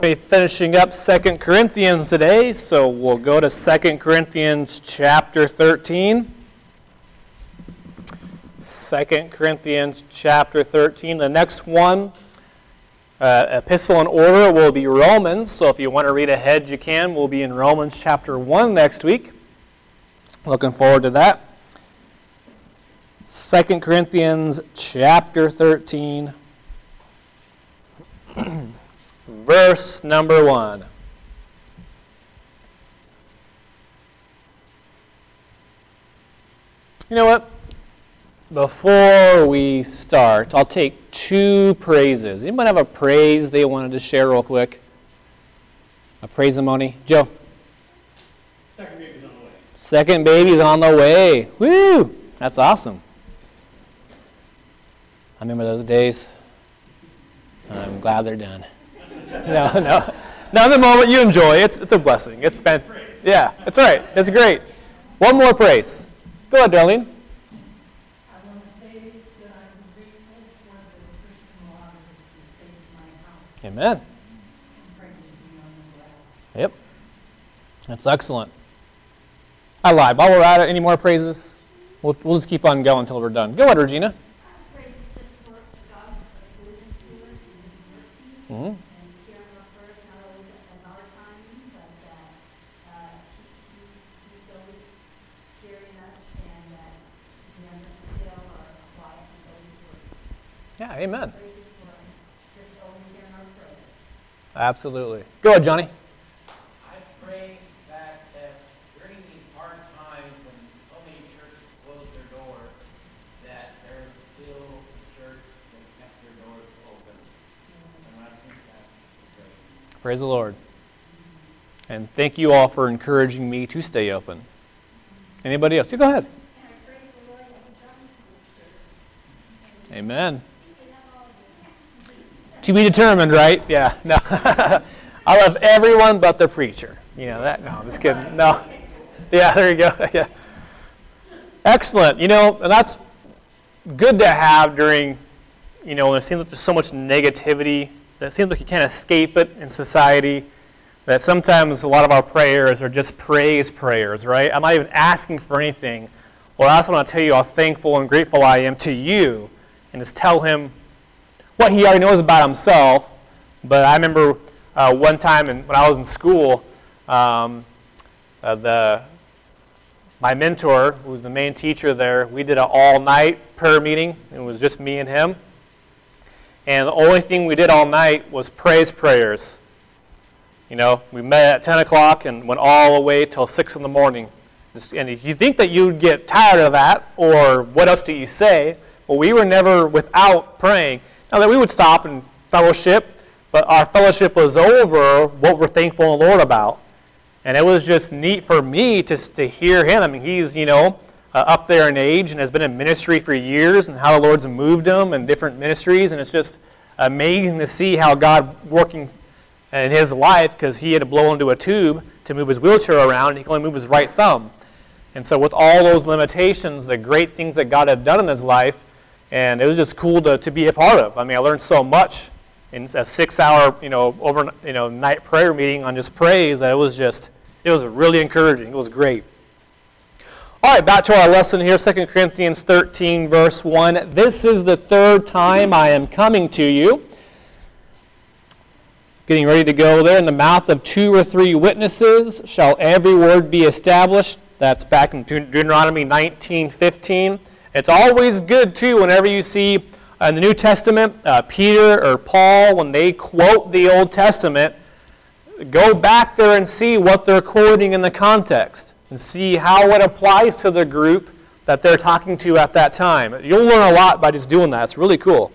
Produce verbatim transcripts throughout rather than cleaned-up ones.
We're finishing up Second Corinthians today, so we'll go to Second Corinthians chapter thirteen. Second Corinthians chapter thirteen. The next one, uh, epistle in order, will be Romans. So if you want to read ahead, you can. We'll be in Romans chapter one next week. Looking forward to that. Second Corinthians chapter thirteen. Verse number one. You know what? Before we start, I'll take two praises. Anybody have a praise they wanted to share real quick? A praise-a-mony? Joe? Second baby's on the way. Second baby's on the way. Woo! That's awesome. I remember those days. I'm glad they're done. No, no. Now, in the moment, you enjoy it. It's, it's a blessing. It's been, yeah, that's right. It's great. One more praise. Go ahead, Darlene. I want to say that I'm grateful for the Christian waters who saved my house. Amen. I'm praying to be on the grass. Yep. That's excellent. I lied. While we're at it, any more praises? We'll, we'll just keep on going until we're done. Go ahead, Regina. I praise just for God for goodness to us and His mercy. Mm-hmm. Yeah, amen. Absolutely. Go ahead, Johnny. I pray that uh, during these hard times when so many churches close their doors, that there's still a church that kept their doors open. And I think that's great. Praise the Lord. And thank you all for encouraging me to stay open. Anybody else? You go ahead. Amen. To be determined, right? Yeah. No. I love everyone but the preacher. You know that? No, I'm just kidding. No. Yeah, there you go. Yeah. Excellent. You know, and that's good to have during, you know, when it seems like there's so much negativity, that it seems like you can't escape it in society, that sometimes a lot of our prayers are just praise prayers, right? I'm not even asking for anything. Well, I also want to tell you how thankful and grateful I am to you, and just tell him what he already knows about himself. But I remember uh, one time in, when I was in school, um, uh, the my mentor, who was the main teacher there, we did an all-night prayer meeting. It was just me and him. And the only thing we did all night was praise prayers. You know, we met at ten o'clock and went all the way till six in the morning. And if you think that you'd get tired of that, or what else do you say? Well, we were never without praying. Now that we would stop and fellowship, but our fellowship was over what we're thankful in the Lord about. And it was just neat for me to, to hear him. I mean, he's, you know, uh, up there in age and has been in ministry for years, and how the Lord's moved him in different ministries. And it's just amazing to see how God working in his life, because he had to blow into a tube to move his wheelchair around, and he could only move his right thumb. And so with all those limitations, the great things that God had done in his life, and it was just cool to, to be a part of. I mean, I learned so much in a six-hour, you know, over, you know, night prayer meeting on just praise, that it was just, it was really encouraging. It was great. All right, back to our lesson here, Second Corinthians thirteen, verse one. This is the third time I am coming to you. Getting ready to go there. In the mouth of two or three witnesses shall every word be established. That's back in Deuteronomy nineteen fifteen. It's always good, too, whenever you see uh, in the New Testament, uh, Peter or Paul, when they quote the Old Testament, go back there and see what they're quoting in the context and see how it applies to the group that they're talking to at that time. You'll learn a lot by just doing that. It's really cool.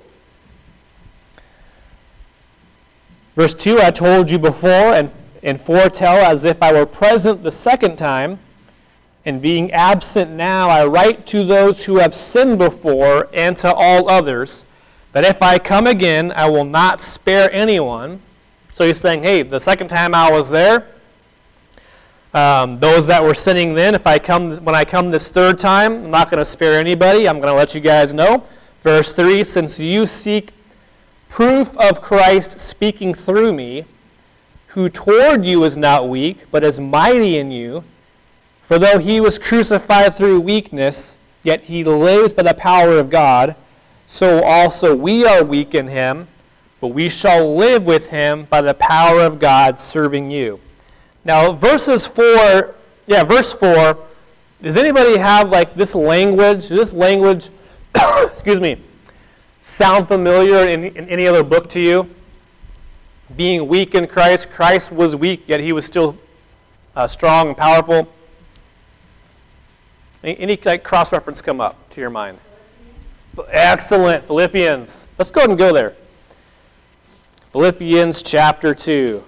Verse two, I told you before and, and foretell as if I were present the second time, and being absent now, I write to those who have sinned before and to all others, that if I come again, I will not spare anyone. So he's saying, hey, the second time I was there, um, those that were sinning then, if I come when I come this third time, I'm not going to spare anybody. I'm going to let you guys know. Verse three, since you seek proof of Christ speaking through me, who toward you is not weak, but is mighty in you. For though he was crucified through weakness, yet he lives by the power of God. So also we are weak in him, but we shall live with him by the power of God serving you. Now, verses four, yeah, verse four, does anybody have like this language, this language, excuse me, sound familiar in, in any other book to you? Being weak in Christ, Christ was weak, yet he was still uh, strong and powerful. Any, any like, cross-reference come up to your mind? Excellent. Philippians. Let's go ahead and go there. Philippians chapter two.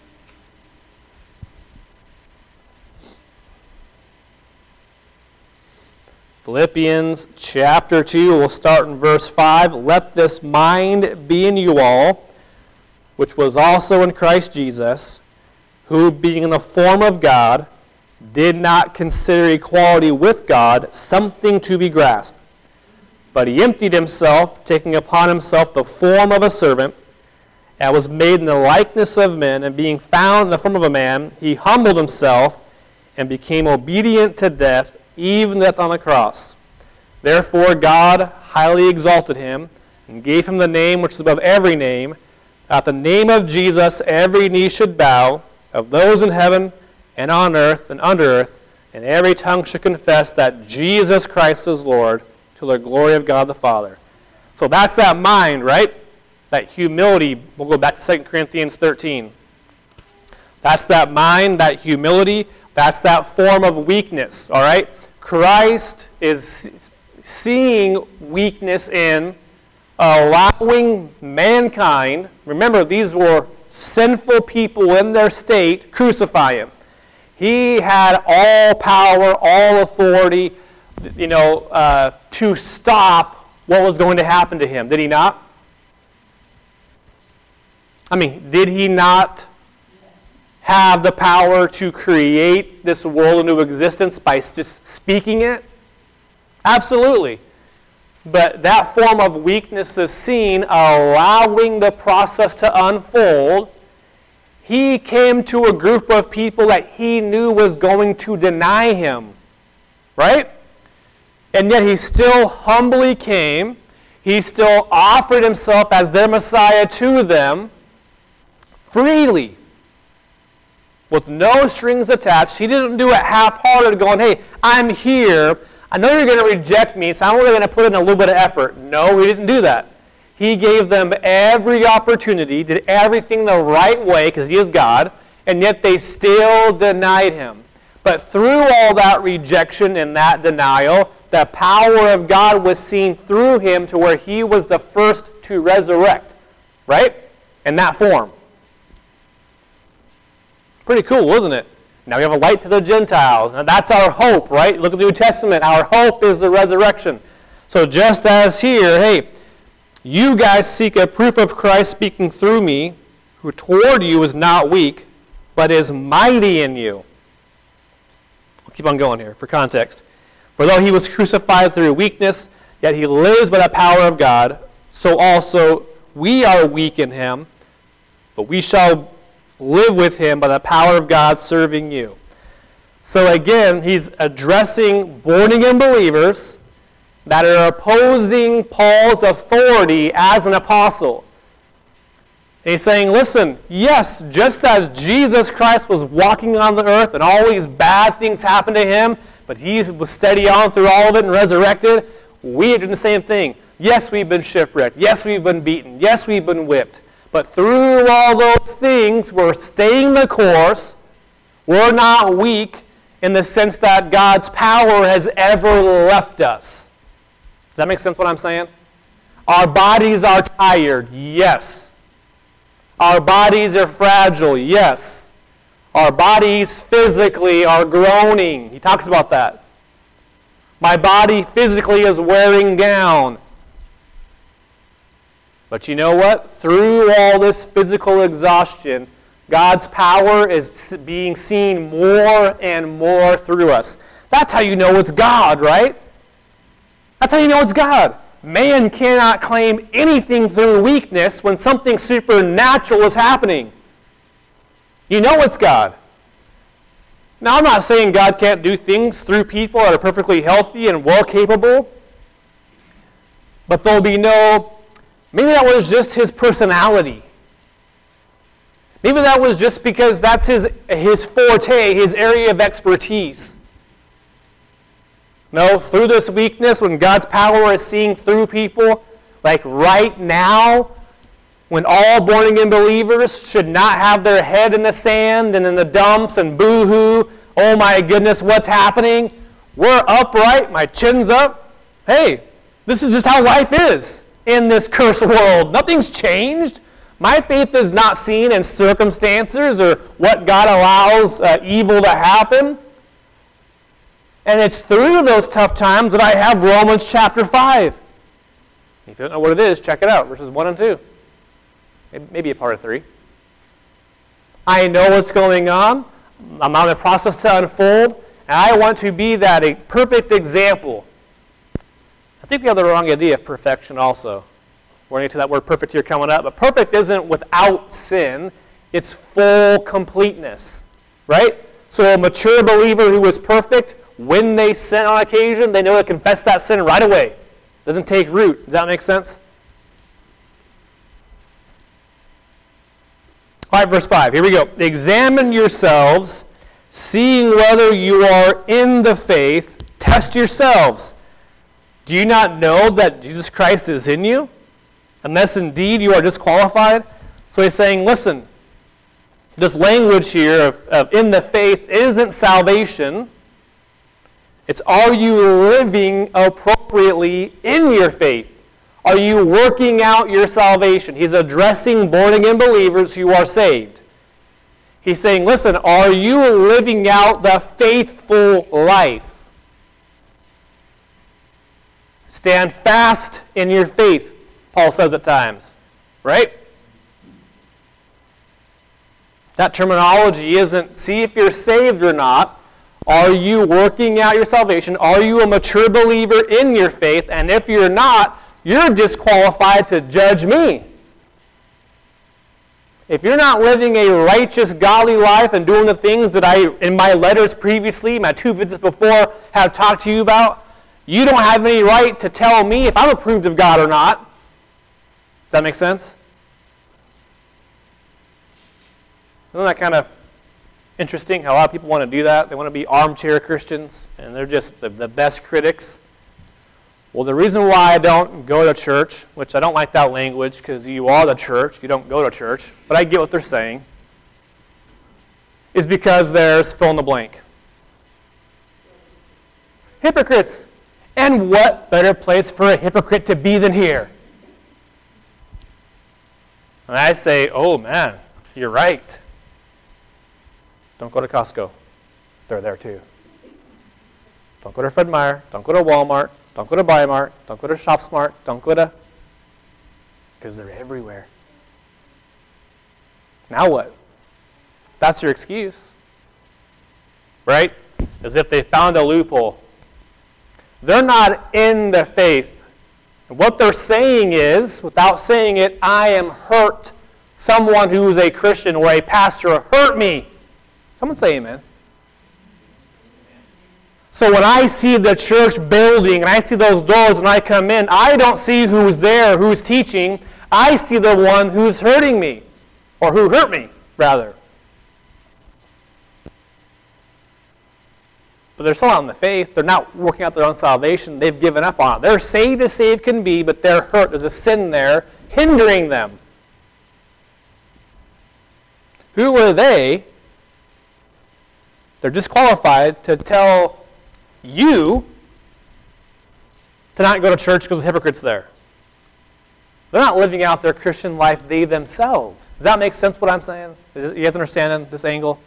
Philippians chapter two, we'll start in verse five. Let this mind be in you all, which was also in Christ Jesus, who being in the form of God, did not consider equality with God something to be grasped. But he emptied himself, taking upon himself the form of a servant, and was made in the likeness of men, and being found in the form of a man, he humbled himself and became obedient to death, even death on the cross. Therefore God highly exalted him, and gave him the name which is above every name. At the name of Jesus every knee should bow, of those in heaven and on earth and under earth, and every tongue should confess that Jesus Christ is Lord, to the glory of God the Father. So that's that mind, right? That humility. We'll go back to Second Corinthians thirteen. That's that mind, that humility. That's that form of weakness, all right? Christ is seeing weakness in allowing mankind, remember these were sinful people in their state, crucify him. He had all power, all authority, you know, uh, to stop what was going to happen to him. Did he not? I mean, did he not have the power to create this world into existence by just speaking it? Absolutely. But that form of weakness is seen allowing the process to unfold. He came to a group of people that he knew was going to deny him. Right? And yet he still humbly came. He still offered himself as their Messiah to them freely, with no strings attached. He didn't do it half-hearted going, hey, I'm here. I know you're going to reject me, so I'm only going to put in a little bit of effort. No, he didn't do that. He gave them every opportunity, did everything the right way, because he is God, and yet they still denied him. But through all that rejection and that denial, the power of God was seen through him to where he was the first to resurrect, right? In that form. Pretty cool, wasn't it? Now we have a light to the Gentiles. Now that's our hope, right? Look at the New Testament. Our hope is the resurrection. So just as here, hey, you guys seek a proof of Christ speaking through me, who toward you is not weak, but is mighty in you. We'll keep on going here for context. For though he was crucified through weakness, yet he lives by the power of God, so also we are weak in him, but we shall live with him by the power of God serving you. So again, he's addressing born-again believers that are opposing Paul's authority as an apostle. And he's saying, listen, yes, just as Jesus Christ was walking on the earth and all these bad things happened to him, but he was steady on through all of it and resurrected, we are doing the same thing. Yes, we've been shipwrecked. Yes, we've been beaten. Yes, we've been whipped. But through all those things, we're staying the course. We're not weak in the sense that God's power has ever left us. Does that make sense what I'm saying? Our bodies are tired. Yes. Our bodies are fragile. Yes. Our bodies physically are groaning. He talks about that. My body physically is wearing down. But you know what? Through all this physical exhaustion, God's power is being seen more and more through us. That's how you know it's God, right? That's how you know it's God. Man cannot claim anything through weakness when something supernatural is happening. You know it's God. Now, I'm not saying God can't do things through people that are perfectly healthy and well capable, but there'll be no, maybe that was just his personality. Maybe that was just because that's his, his forte, his area of expertise. No, through this weakness, when God's power is seeing through people, like right now, when all born-again believers should not have their head in the sand and in the dumps and boo-hoo, oh my goodness, what's happening? We're upright, my chin's up. Hey, this is just how life is in this cursed world. Nothing's changed. My faith is not seen in circumstances or what God allows uh, evil to happen. And it's through those tough times that I have Romans chapter five. If you don't know what it is, check it out, verses one and two. Maybe a part of three. I know what's going on. I'm on the process to unfold, and I want to be that a perfect example. I think we have the wrong idea of perfection also. We're going to get to that word perfect here coming up, but perfect isn't without sin. It's full completeness, right? So a mature believer who is perfect, when they sin on occasion, they know to confess that sin right away. It doesn't take root. Does that make sense? All right, verse five. Here we go. Examine yourselves, seeing whether you are in the faith. Test yourselves. Do you not know that Jesus Christ is in you? Unless indeed you are disqualified. So he's saying, listen, this language here of, of in the faith isn't salvation. It's are you living appropriately in your faith? Are you working out your salvation? He's addressing born-again believers who are saved. He's saying, listen, are you living out the faithful life? Stand fast in your faith, Paul says at times. Right? That terminology isn't, see if you're saved or not. Are you working out your salvation? Are you a mature believer in your faith? And if you're not, you're disqualified to judge me. If you're not living a righteous, godly life and doing the things that I, in my letters previously, my two visits before, have talked to you about, you don't have any right to tell me if I'm approved of God or not. Does that make sense? Isn't that kind of interesting how a lot of people want to do that? They want to be armchair Christians, and they're just the, the best critics. Well, the reason why I don't go to church, which I don't like that language because you are the church, you don't go to church, but I get what they're saying, is because there's fill in the blank. Hypocrites. And what better place for a hypocrite to be than here? And I say, oh man, you're right. Don't go to Costco. They're there too. Don't go to Fred Meyer. Don't go to Walmart. Don't go to Bi-Mart. Don't go to ShopSmart. Don't go to... Because they're everywhere. Now what? That's your excuse. Right? As if they found a loophole. They're not in the faith. And what they're saying is, without saying it, I am hurt. Someone who is a Christian or a pastor hurt me. Someone say amen. So when I see the church building and I see those doors when I come in, I don't see who's there, who's teaching. I see the one who's hurting me, or who hurt me, rather. But they're still not in the faith. They're not working out their own salvation. They've given up on it. They're saved as saved can be, but they're hurt. There's a sin there hindering them. Who are they? They're disqualified to tell you to not go to church because the hypocrite's there. They're not living out their Christian life they themselves. Does that make sense what I'm saying? You guys understand this angle?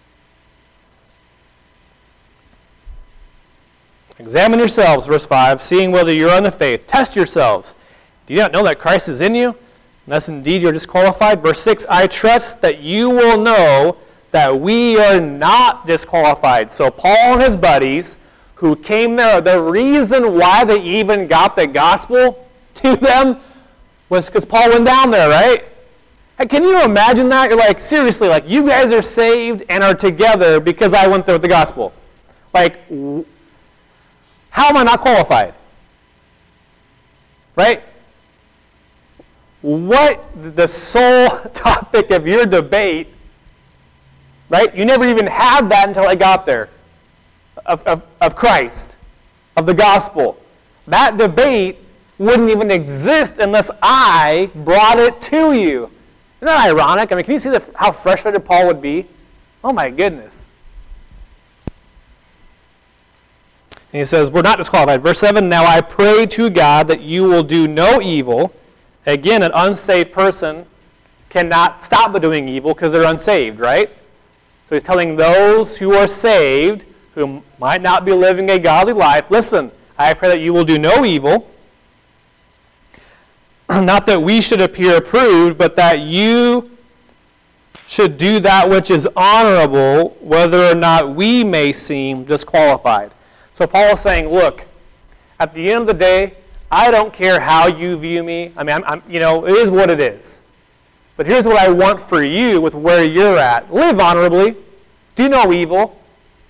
Examine yourselves, verse five, seeing whether you're on the faith. Test yourselves. Do you not know that Christ is in you? Unless indeed you're disqualified. Verse six, I trust that you will know that we are not disqualified. So Paul and his buddies who came there, the reason why they even got the gospel to them was because Paul went down there, right? Hey, can you imagine that? You're like, seriously, like you guys are saved and are together because I went there with the gospel. Like, how am I not qualified? Right? What the sole topic of your debate, right? You never even had that until I got there, of, of, of Christ, of the gospel. That debate wouldn't even exist unless I brought it to you. Isn't that ironic? I mean, can you see the, how frustrated Paul would be? Oh my goodness. And he says, we're not disqualified. Verse seven, now I pray to God that you will do no evil. Again, an unsaved person cannot stop doing evil because they're unsaved, right? So he's telling those who are saved, who might not be living a godly life, listen, I pray that you will do no evil. Not that we should appear approved, but that you should do that which is honorable, whether or not we may seem disqualified. So Paul is saying, look, at the end of the day, I don't care how you view me. I mean, I'm, I'm, you know, it is what it is. But here's what I want for you with where you're at. Live honorably. Do no evil.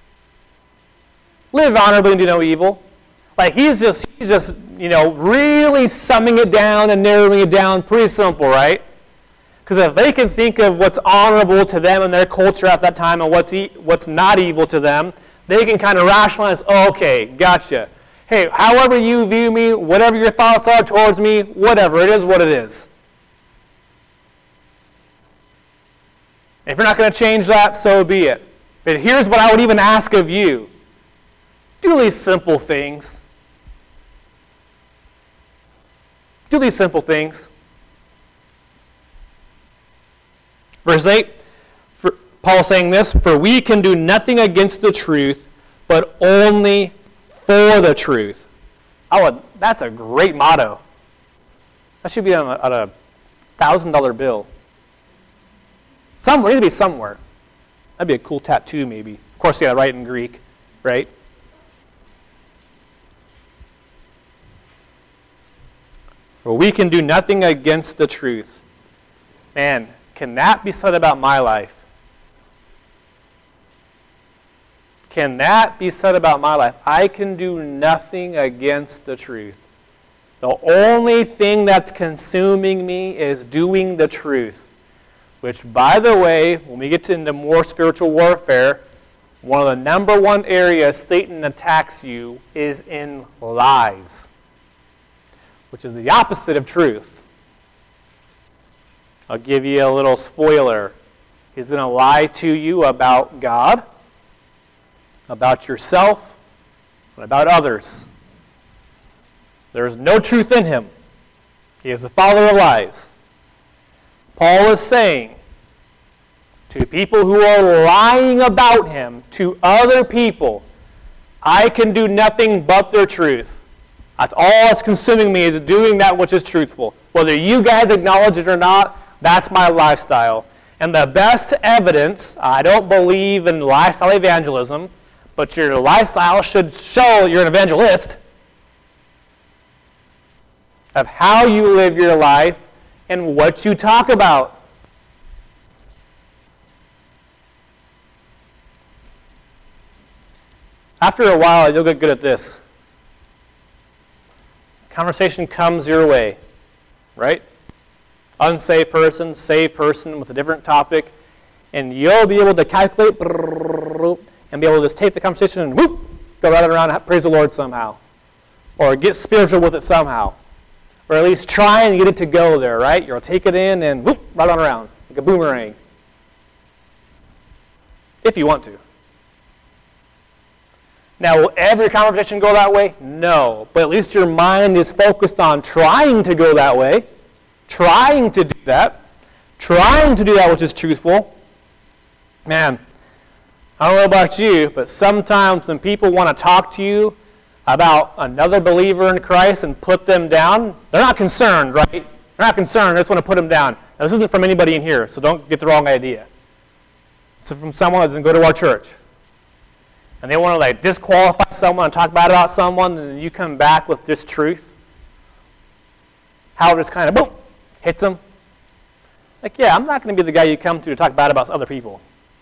Live honorably and do no evil. Like he's just, he's just, you know, really summing it down and narrowing it down. Pretty simple, right? Because if they can think of what's honorable to them in their culture at that time and what's e- what's not evil to them, they can kind of rationalize, oh, okay, gotcha. Hey, however you view me, whatever your thoughts are towards me, whatever, it is what it is. If you're not going to change that, so be it. But here's what I would even ask of you. Do these simple things. Do these simple things. Verse eight, for, Paul saying this, for we can do nothing against the truth, but only for the truth. Oh, that's a great motto. That should be on a, on a thousand dollar bill. Somewhere, it needs to be somewhere. That'd be a cool tattoo, maybe. Of course, you got to write in Greek, right? For we can do nothing against the truth. Man, can that be said about my life? Can that be said about my life? I can do nothing against the truth. The only thing that's consuming me is doing the truth. Which, by the way, when we get into more spiritual warfare, one of the number one areas Satan attacks you is in lies, which is the opposite of truth. I'll give you a little spoiler. He's going to lie to you about God, about yourself, and about others. There is no truth in him. He is the father of lies. Paul is saying to people who are lying about him, to other people, I can do nothing but their truth. That's all that's consuming me is doing that which is truthful. Whether you guys acknowledge it or not, that's my lifestyle. And the best evidence, I don't believe in lifestyle evangelism, but your lifestyle should show you're an evangelist, of how you live your life and what you talk about. After a while, you'll get good at this. Conversation comes your way, right? Unsaved person, saved person with a different topic, and you'll be able to calculate and be able to just take the conversation and whoop, go right around and praise the Lord somehow. Or get spiritual with it somehow. Or at least try and get it to go there, right? You'll take it in and whoop, right on around, like a boomerang. If you want to. Now, will every conversation go that way? No. But at least your mind is focused on trying to go that way, trying to do that, trying to do that which is truthful. Man, I don't know about you, but sometimes when people want to talk to you about another believer in Christ and put them down, they're not concerned, right? They're not concerned. They just want to put them down. Now, this isn't from anybody in here, so don't get the wrong idea. It's from someone that doesn't go to our church. And they want to like disqualify someone and talk bad about someone, and then you come back with this truth. How it just kind of, boom, hits them. Like, yeah, I'm not going to be the guy you come to to talk bad about other people.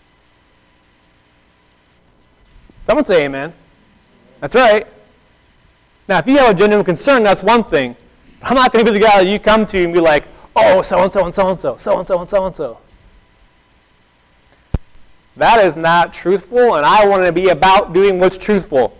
Someone say amen. That's right. Now, if you have a genuine concern, that's one thing. I'm not going to be the guy that you come to and be like, oh, so-and-so and so-and-so, so-and-so and so-and-so. That is not truthful, and I want to be about doing what's truthful.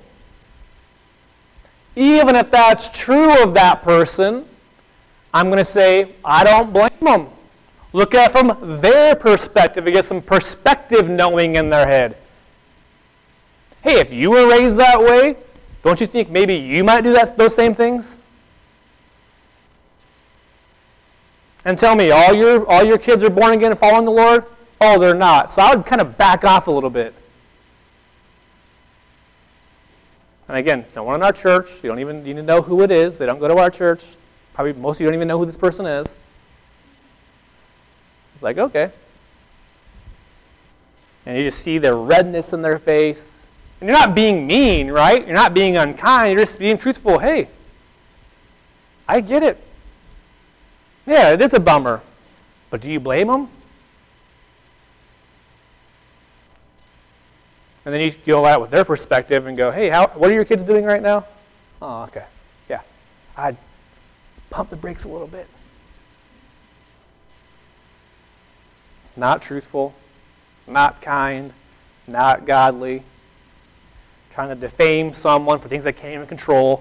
Even if that's true of that person, I'm going to say, I don't blame them. Look at it from their perspective and get some perspective knowing in their head. Hey, if you were raised that way, don't you think maybe you might do that, those same things? And tell me, all your all your kids are born again and following the Lord? Oh, they're not. So I would kind of back off a little bit. And again, someone in our church, you don't even need to know who it is. They don't go to our church. Probably most of you don't even know who this person is. It's like, okay. And you just see the redness in their face. And you're not being mean, right? You're not being unkind. You're just being truthful. Hey, I get it. Yeah, it is a bummer. But do you blame them? And then you go out with their perspective and go, hey, how, what are your kids doing right now? Oh, okay. Yeah. I'd pump the brakes a little bit. Not truthful, not kind, not godly, trying to defame someone for things they can't even control.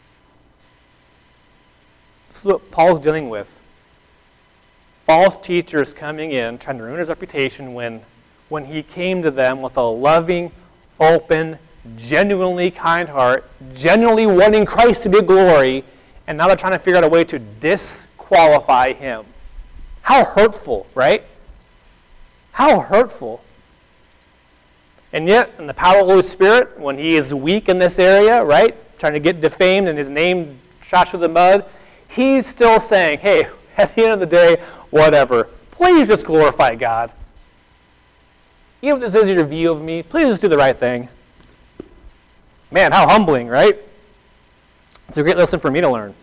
This is what Paul's dealing with. False teachers coming in, trying to ruin his reputation when, when he came to them with a loving, open, genuinely kind heart, genuinely wanting Christ to be glory, and now they're trying to figure out a way to disqualify him. How hurtful, right? How hurtful. And yet, in the power of the Holy Spirit, when he is weak in this area, right, trying to get defamed and his name shot through the mud, he's still saying, hey, at the end of the day, whatever. Please just glorify God. Even if this is your view of me, please just do the right thing. Man, how humbling, right? It's a great lesson for me to learn.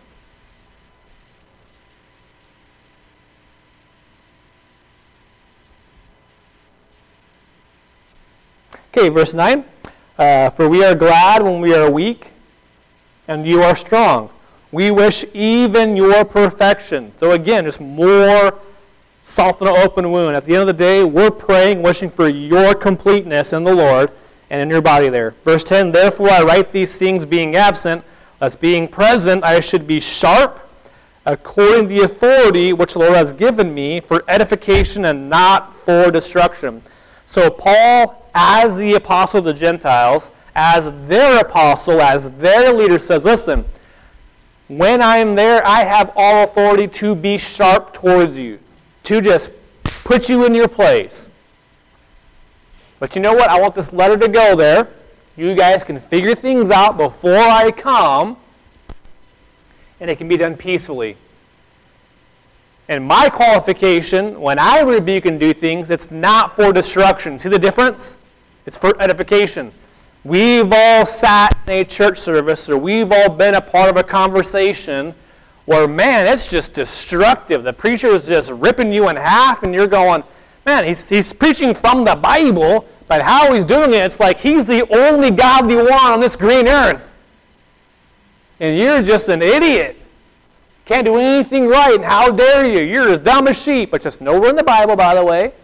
Okay, verse nine. Uh, For we are glad when we are weak, and you are strong. We wish even your perfection. So again, just more salt in an open wound. At the end of the day, we're praying, wishing for your completeness in the Lord and in your body there. Verse ten, therefore I write these things being absent, lest being present I should be sharp, according to the authority which the Lord has given me, for edification and not for destruction. So Paul, as the apostle of the Gentiles, as their apostle, as their leader, says, listen, when I'm there, I have all authority to be sharp towards you, to just put you in your place. But you know what? I want this letter to go there. You guys can figure things out before I come, and it can be done peacefully. And my qualification, when I rebuke and do things, it's not for destruction. See the difference? It's for edification. We've all sat in a church service, or we've all been a part of a conversation where, man, it's just destructive. The preacher is just ripping you in half, and you're going, man, he's, he's preaching from the Bible, but how he's doing it, it's like he's the only godly one on this green earth. And you're just an idiot. Can't do anything right, and how dare you? You're as dumb as sheep. But just nowhere in the Bible, by the way.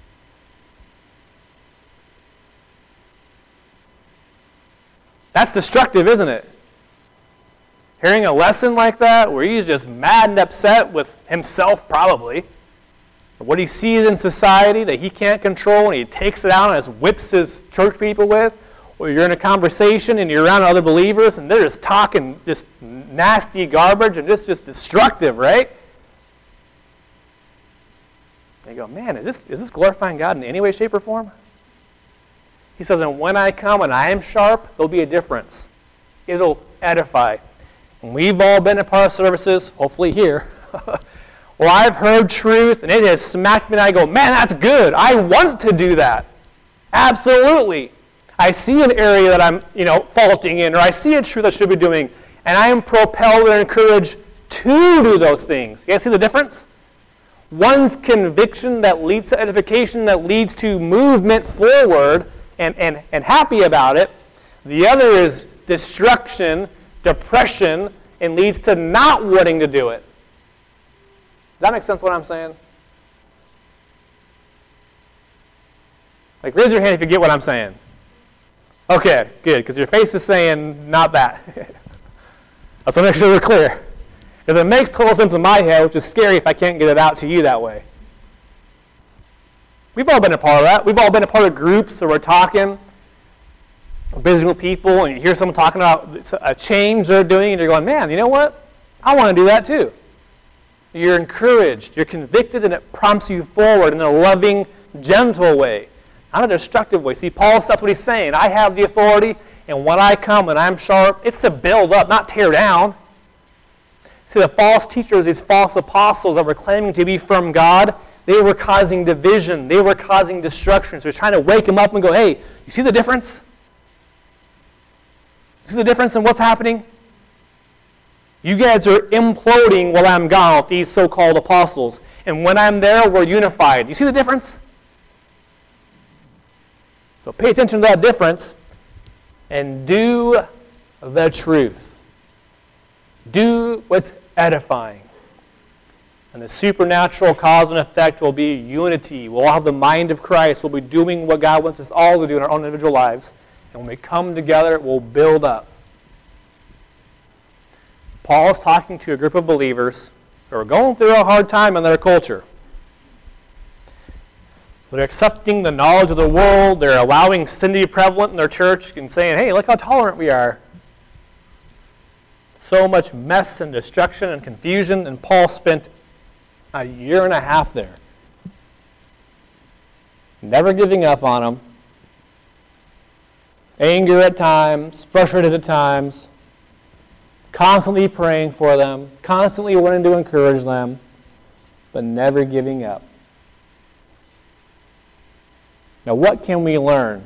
That's destructive, isn't it? Hearing a lesson like that, where he's just mad and upset with himself, probably, or what he sees in society that he can't control, and he takes it out and just whips his church people with, or you're in a conversation and you're around other believers and they're just talking this nasty garbage and it's just destructive, right? They go, man, is this, is this glorifying God in any way, shape, or form? He says, and when I come and I am sharp, there'll be a difference. It'll edify. And we've all been a part of services, hopefully here, where I've heard truth and it has smacked me and I go, man, that's good. I want to do that. Absolutely. I see an area that I'm, you know, faulting in, or I see a truth I should be doing, and I am propelled and encouraged to do those things. You guys see the difference? one's conviction that leads to edification, that leads to movement forward and, and, and happy about it. The other is destruction, depression, and leads to not wanting to do it. Does that make sense what I'm saying? Like, raise your hand if you get what I'm saying. Okay, good, because your face is saying not that. I just want to make sure we're clear. Because it makes total sense in my head, which is scary if I can't get it out to you that way. We've all been a part of that. We've all been a part of groups where we're talking, visiting with people, and you hear someone talking about a change they're doing, and you're going, man, you know what? I want to do that too. You're encouraged, you're convicted, and it prompts you forward in a loving, gentle way, not a destructive way. See, Paul, that's what he's saying. I have the authority, and when I come and I'm sharp, it's to build up, not tear down. See, the false teachers, these false apostles that were claiming to be from God, they were causing division. They were causing destruction. So he's trying to wake them up and go, hey, you see the difference? You see the difference in what's happening? You guys are imploding while I'm gone with these so-called apostles. And when I'm there, we're unified. You see the difference? So pay attention to that difference and do the truth. Do what's edifying. And the supernatural cause and effect will be unity. We'll all have the mind of Christ. We'll be doing what God wants us all to do in our own individual lives. And when we come together, we'll build up. Paul is talking to a group of believers who are going through a hard time in their culture. They're accepting the knowledge of the world. They're allowing sin to be prevalent in their church and saying, hey, look how tolerant we are. So much mess and destruction and confusion, and Paul spent a year and a half there. Never giving up on them. Anger at times, frustrated at times. Constantly praying for them, constantly wanting to encourage them, but never giving up. Now, what can we learn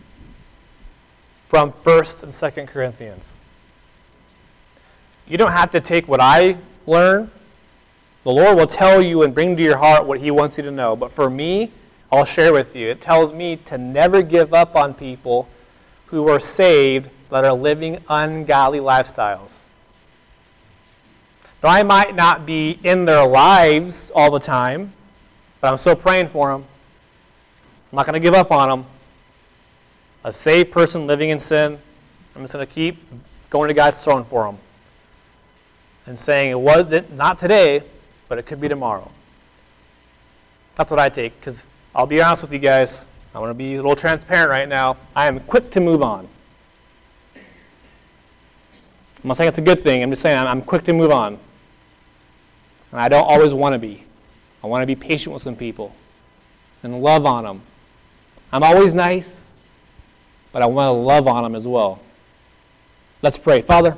from First and Second Corinthians? You don't have to take what I learn. The Lord will tell you and bring to your heart what He wants you to know. But for me, I'll share with you. It tells me to never give up on people who are saved that are living ungodly lifestyles. Now, I might not be in their lives all the time, but I'm still praying for them. I'm not going to give up on them. A saved person living in sin, I'm just going to keep going to God's throne for them and saying, it was not today, but it could be tomorrow. That's what I take, because I'll be honest with you guys. I want to be a little transparent right now. I am quick to move on. I'm not saying it's a good thing. I'm just saying I'm, I'm quick to move on. And I don't always want to be. I want to be patient with some people and love on them. I'm always nice, but I want to love on them as well. Let's pray. Father,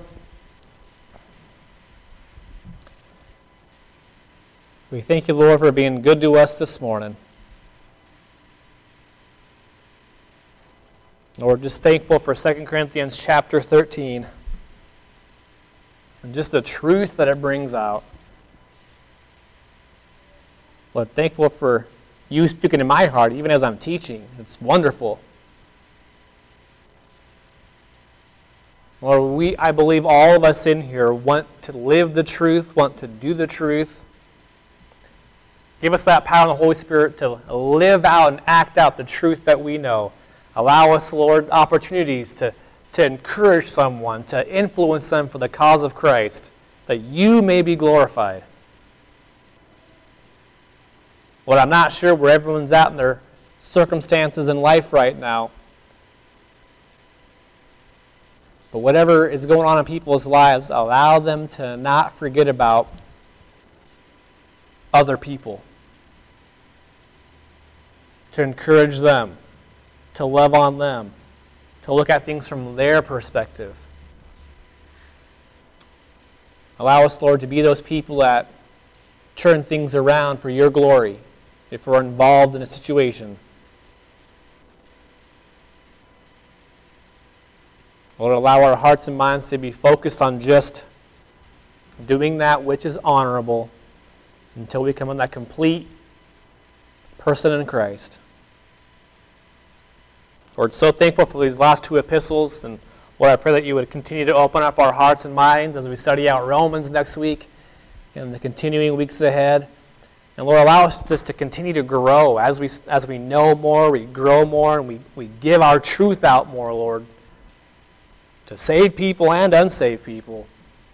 we thank you, Lord, for being good to us this morning. Lord, just thankful for Second Corinthians chapter thirteen and just the truth that it brings out. Lord, thankful for you speaking in my heart, even as I'm teaching. It's wonderful. Lord, we, I believe all of us in here want to live the truth, want to do the truth. Give us that power of the Holy Spirit to live out and act out the truth that we know. Allow us, Lord, opportunities to, to encourage someone, to influence them for the cause of Christ, that you may be glorified. Lord, I'm not sure where everyone's at in their circumstances in life right now. But whatever is going on in people's lives, allow them to not forget about other people. To encourage them, to love on them, to look at things from their perspective. Allow us, Lord, to be those people that turn things around for your glory if we're involved in a situation. Lord, allow our hearts and minds to be focused on just doing that which is honorable until we become that complete person in Christ. Lord, so thankful for these last two epistles, and Lord, I pray that you would continue to open up our hearts and minds as we study out Romans next week and the continuing weeks ahead. And Lord, allow us just to continue to grow as we as we know more, we grow more, and we, we give our truth out more, Lord, to save people and unsaved people,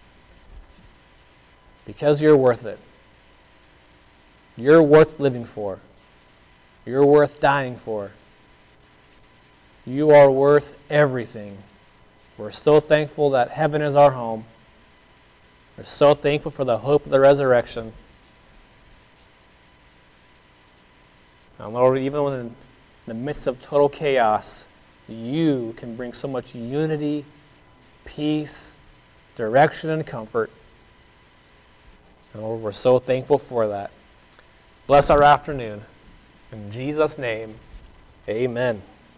because you're worth it. You're worth living for. You're worth dying for. You are worth everything. We're so thankful that heaven is our home. We're so thankful for the hope of the resurrection. And Lord, even when in the midst of total chaos, you can bring so much unity, peace, direction, and comfort. And Lord, we're so thankful for that. Bless our afternoon. In Jesus' name, amen.